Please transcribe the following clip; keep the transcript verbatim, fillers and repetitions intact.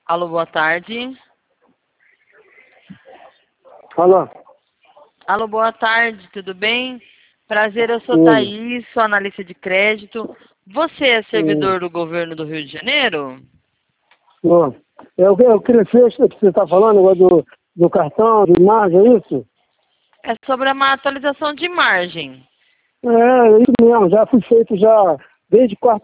Alô, boa tarde. Alô? Alô, boa tarde, tudo bem? Prazer, eu sou Sim. Thaís, sou analista de crédito. Você é servidor Sim. do governo do Rio de Janeiro? Bom, eu, eu queria ver o que você está falando agora do, do cartão, de margem, é isso? É sobre uma atualização de margem. É, é isso mesmo, já fui feito já desde quarta